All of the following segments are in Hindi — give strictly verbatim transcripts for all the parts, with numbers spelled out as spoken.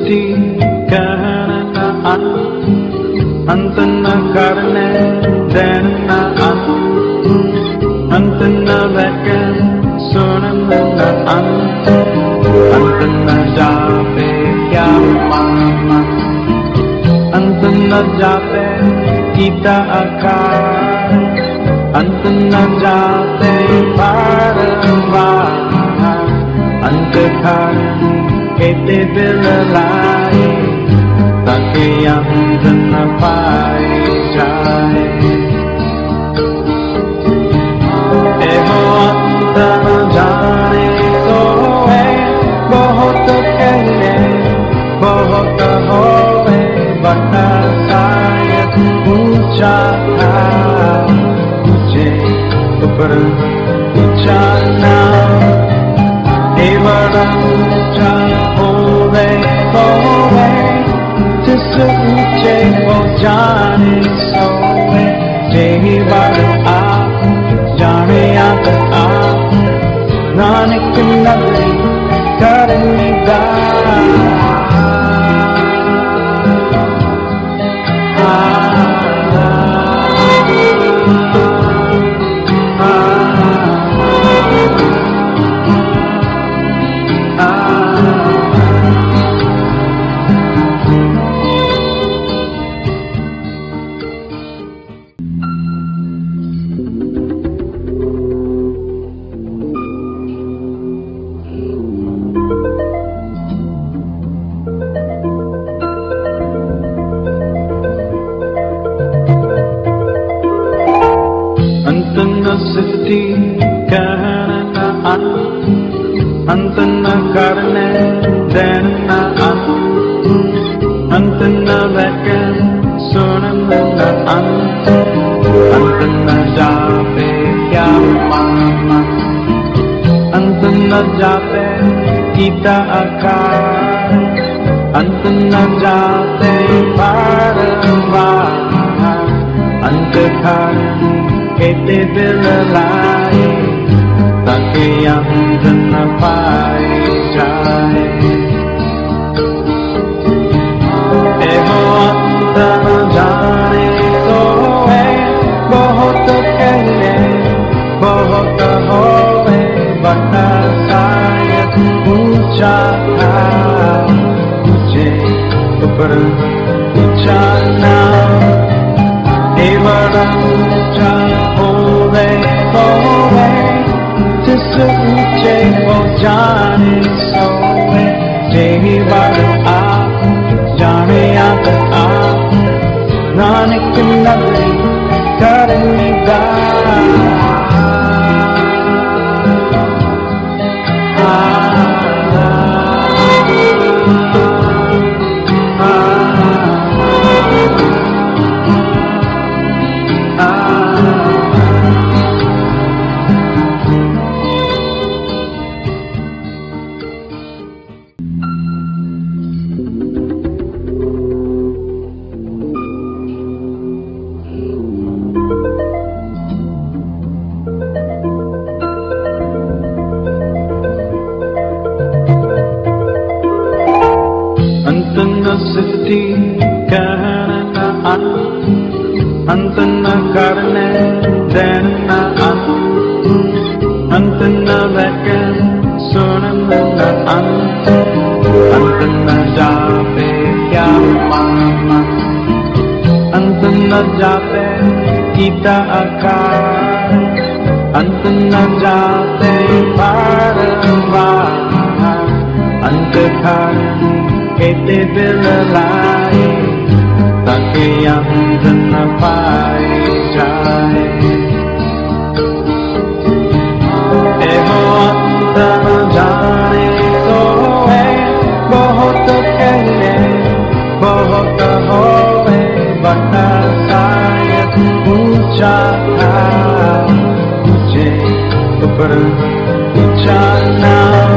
सृष्टि कहना अंत अंत न करने देना अंत अंत न लेकर सुनना अंत अंत न जाते क्या माना अंत न जाते गीता आकार अंत न जाते बारंबार अंत कारण कहते दिल लाई ताकि अंत न पाए जाए एहो अंत न जाने तो है बहुत कहने बहुत होए बता शायद ऊंचा था मुझे ऊपर ऊंचा ना बड़ा ऊंचा होवे होवे जिस ऊंचे वो जाने सोवे जेही बार आप जाने आप आप नानक नगरी करनी दा सृष्टि कहना अंत अंत न करने देना अंत अंत न लेकर सुनना अंत अंत न जाते क्या माना अंत न जाते गीता आकार अंत न जाते बारंबार अंत कारण कहते दिल लाई ताकि अंत न पाए जाए एहो अंत न जाने तो है बहुत कहने बहुत होए बता शायद ऊंचा था मुझे ऊपर ऊंचा ना बड़ा ऊंचा होवे होवे जिस ऊंचे वो जाने सोवे जेही बार आप जाने आप आप नानक नगरी करनी दा सृष्टि कहना अंत अंत न करने देना अंत अंत न लेकर सुनना अंत अंत न जाते क्या माना अंत न जाते गीता आकार अंत न जाते बारंबार अंत कारण कहते दिल लाई ताकि अंत न पाए जाए एहो अंत न जाने तो है बहुत कहने बहुत होए बता शायद ऊंचा था मुझे ऊपर ऊंचा ना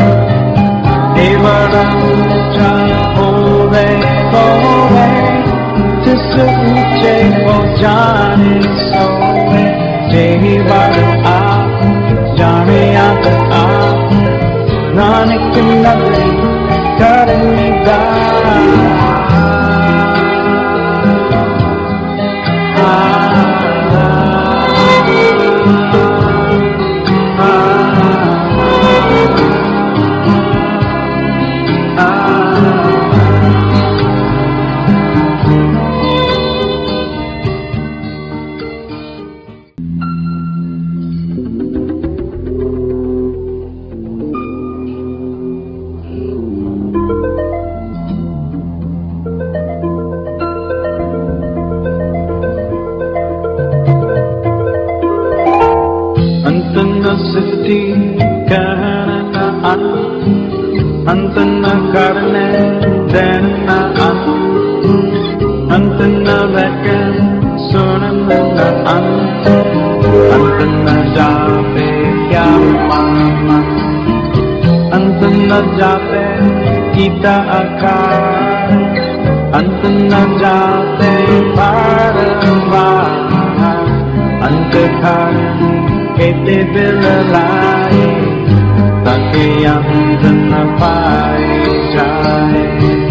बड़ा ऊंचा होवे होवे जिस ऊंचे वो जाने सोवे जेही बार आप जाने आप आप नानक नगरी करनी Siti kahanaan antana karne denaan antana lekan sunanaan antana jape yaman antana jape kita akan antana jape paraman antakan Kete belalai Take yang tenapai cai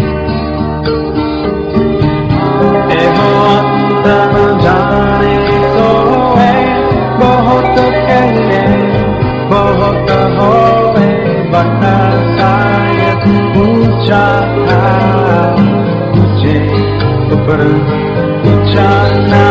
Eho antara jane soe Bohot kene Bohot hoe Bata saya ucapkan Uce Uper Ucana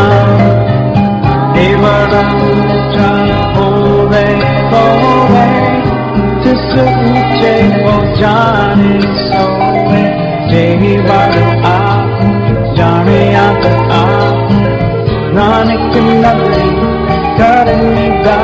Evarang Howe, howe, जिस ऊंचे वो जाने सोए, जेही बात आप जाने आप आप, नानक नगरी करनी दा।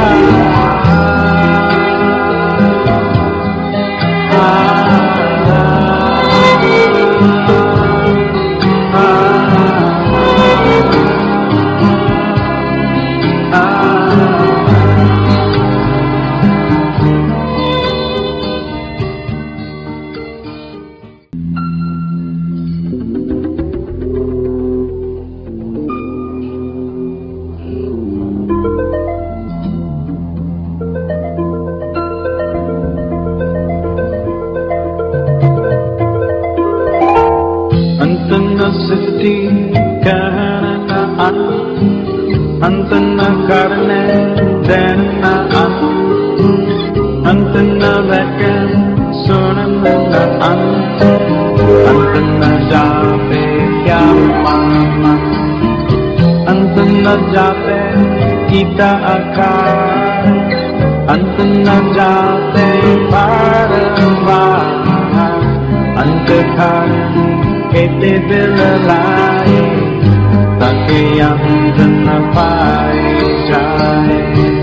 Antana siti kahanaan antana karne denaan antana lekan sunanaan antana jape yaman antana jape kita akan antana jape paraman antakan Kete belalai Take yang tenapai cai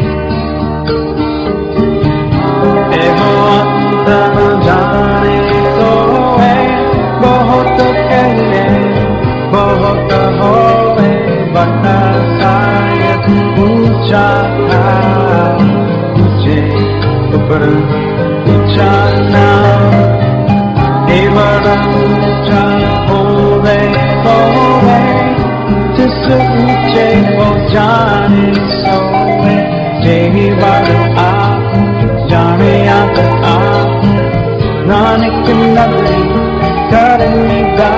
Eho antara jane soe Bohot kene Bohot hoe Bata saya ucapkan Uce Uper Ucana Evarang Howe, howe, जिस ऊंचे वो जाने सोए, जेही बात आप जाने आप आप, नानक नगरी करनी दा।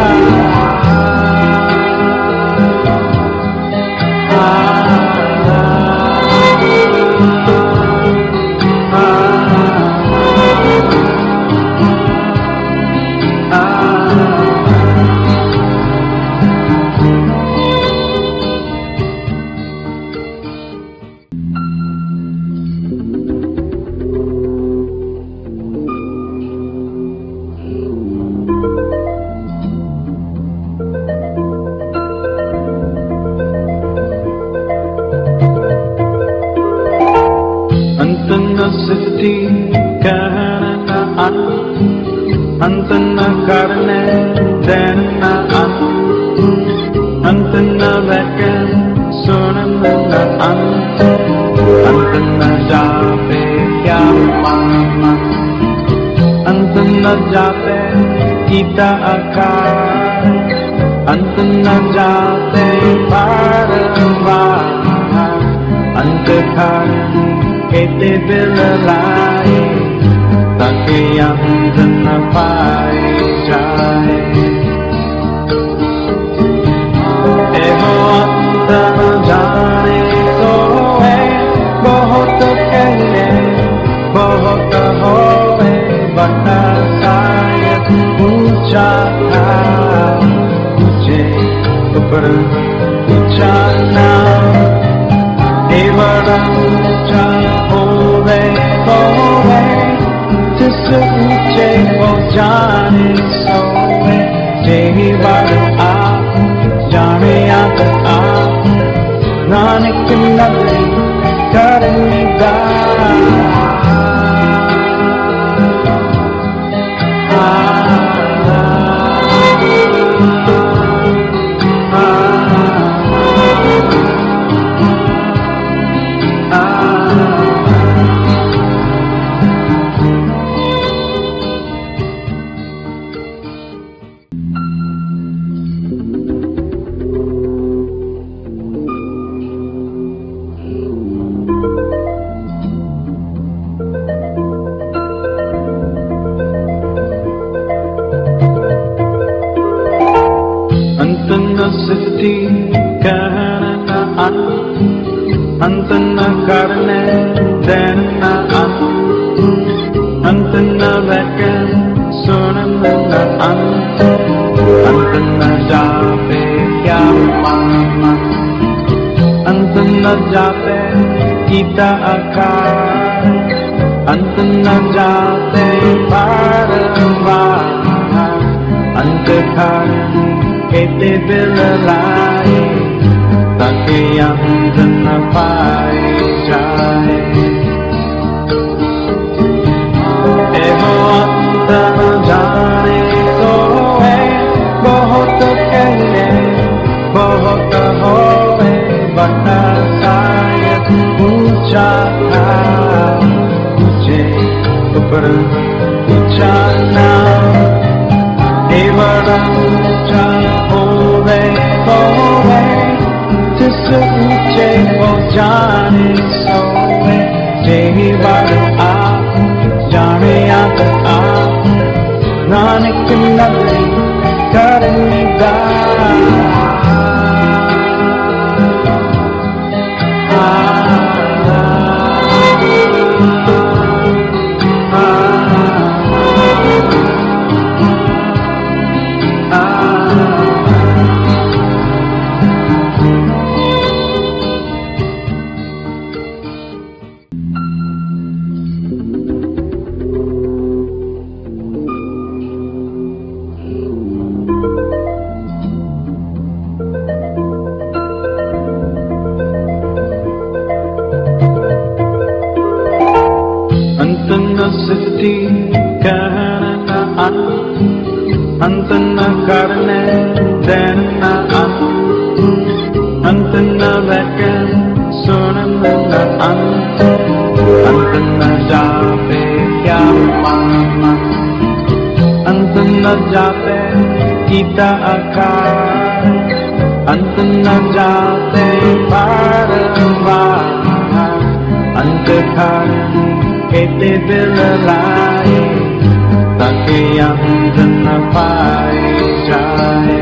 Antana siti kahanaan antana karne denaan antana lekan sunanaan antana jape yaman antana jape kita akan antana jape paraman antakan Kete belalai Take yang tenapai जाए। एहो अंत न जाने सोए, बहुत कहले बहुत होए, बड़ा शायद ऊंचा था, ऊंचे ऊपर ऊंचा ना, ए बड़ा ऊंचा होवे होवे, जिस ऊंचे वो जाने सोए, जेही बार आप जाने आप आप, नानक नगरी करनी दा। सिद्धि कहना अंत, अंत न करने देना अंत, अंत न लेकर सुनना अंत, अंत न जापे क्या मामा, अंत न जापे गीता आकार, अंत न जापे पारवार, अंत कारण कहते दिल लाई, ताकि अंत न पाए जाए। एहो अंत न जाने सोए, बहुत कहले बहुत होए, बड़ा शायद ऊंचा था, ऊंचे ऊपर ऊंचा ना, ए बड़ा ऊंचा होवे होवे, जिस ऊंचे वो जाने सोए, जेही बार आप जाने आप आप, नानक नगरी करनी दा। सिद्धि कहना अंत, अंत न करने देना अंत, अंत न लेकर सुनना अंत, अंत न जापे क्या मामा, अंत न जापे गीता आकार, अंत न जापे पारवार, अंत कारण कहते दिल लाई, ताकि अंत न पाए जाए।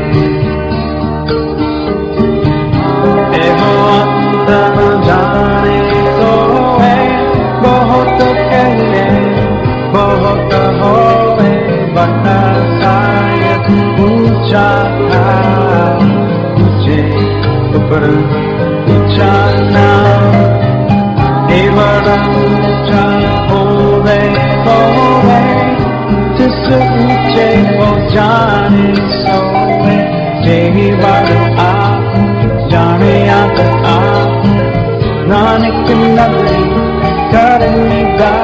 एहो अंत न जाने सोए, बहुत कहले बहुत होए, बड़ा शायद ऊंचा था, ऊंचे ऊपर ऊंचा ना, ए बड़ा ऊंचा होवे होवे, जिस ऊंचे वो जाने सोए, जेही बार आप जाने आप आप, नानक नगरी करनी दा।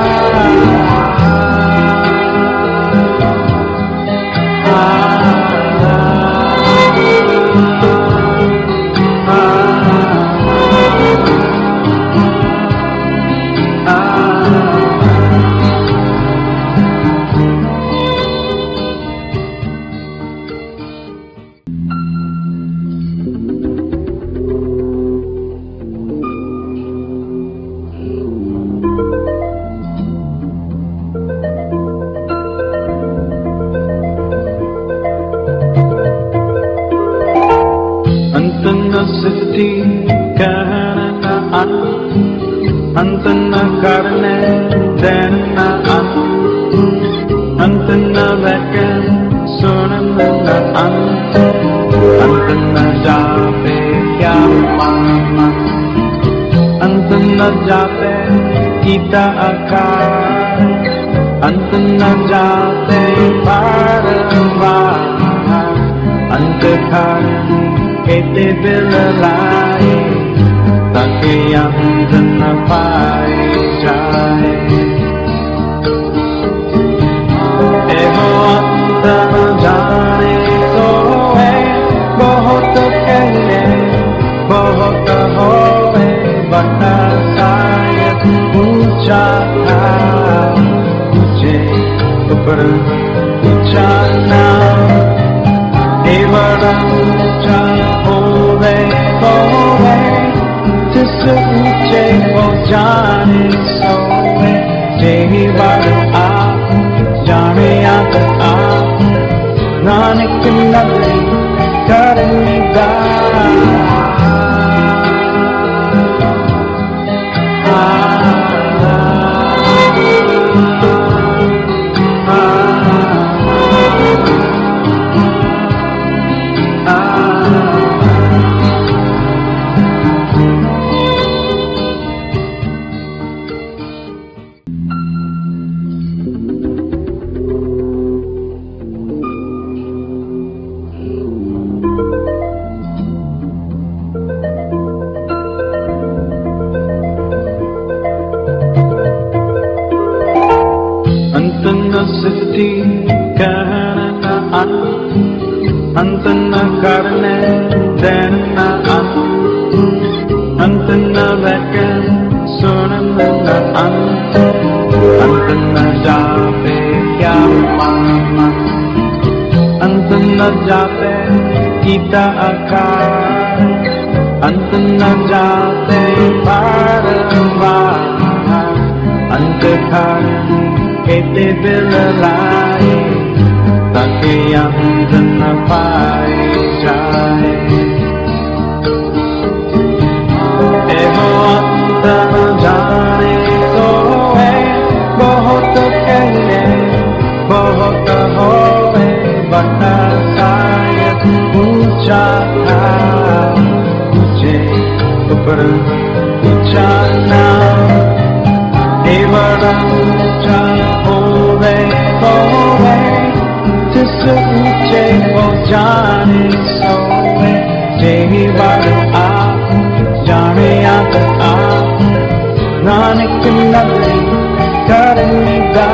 सृष्टि कहना अंत, अंत न करने देना अंत, अंत न लेकर सुनना अंत, अंत न जाते क्या माना, अंत न जाते गीता आकार, अंत न जाते पारवार, अंत कारण कहते बिललाए, ताकि अंत न पाए जाए। एहो अंत न जाने तो है बहुत कहने, बहुत होवे बड़ा शायद ऊंचा था, ऊंचे ऊपर ऊंचा ना, ए बड़ा ऊंचा होवे होवे, जिस ऊंचे को जाने सोवे, जेही बार आप जाने आप आप, नानक नगरी करनी दा। सृष्टि कहना अंत, अंत न करने देना अंत, अंत न लेकर सुनना अंत, अंत न जाते क्या माना, अंत न जाते गीता आकार, अंत न जाते पारवार, अंत कारण कहते बिललाए, ताकि अंत न पाए जाए। एहो अंत न जाने तो है बहुत कहने, बहुत होवे बड़ा शायद ऊंचा था, ऊंचे ऊपर ऊंचा ना, ए बड़ा ऊंचा होवे होवे, जिस ऊंचे को जाने सोवे, जेही बार आप जाने आप आप, नानक नगरी करनी दा।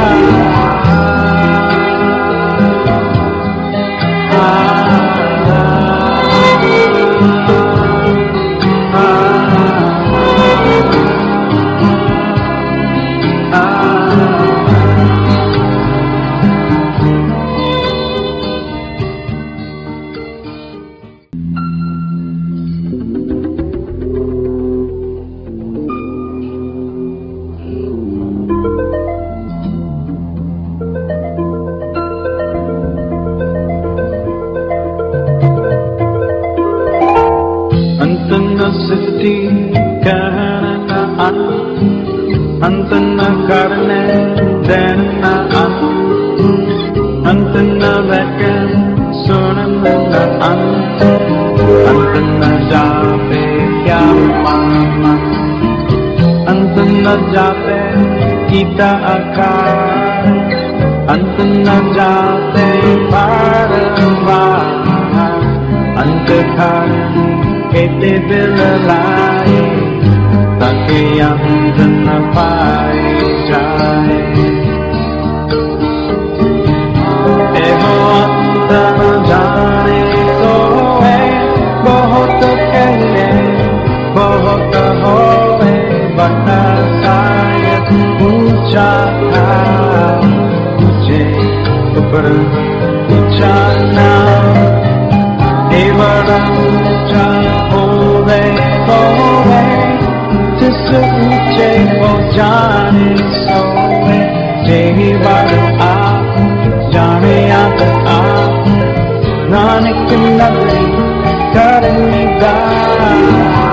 अंत न सृष्टि कहना अंत, अंत न करने देना अंत, अंत न लेकर सुनना अंत, अंत न जाते क्या माना, अंत न जाते गीता आकार, अंत न जाते पारवार, अंत कारण कहते बिललाए, ताकि अंत न पाए जाए। एहो अंत न जाने तो है बहुत कहने, बहुत होवे बड़ा शायद ऊंचा था, ऊंचे ऊपर ऊंचा ना, ए बड़ा ऊंचा होवे होवे, जिस ऊंचे को जाने सोवे, जेही बार आप जाने आप आप, नानक नगरी करनी खुदा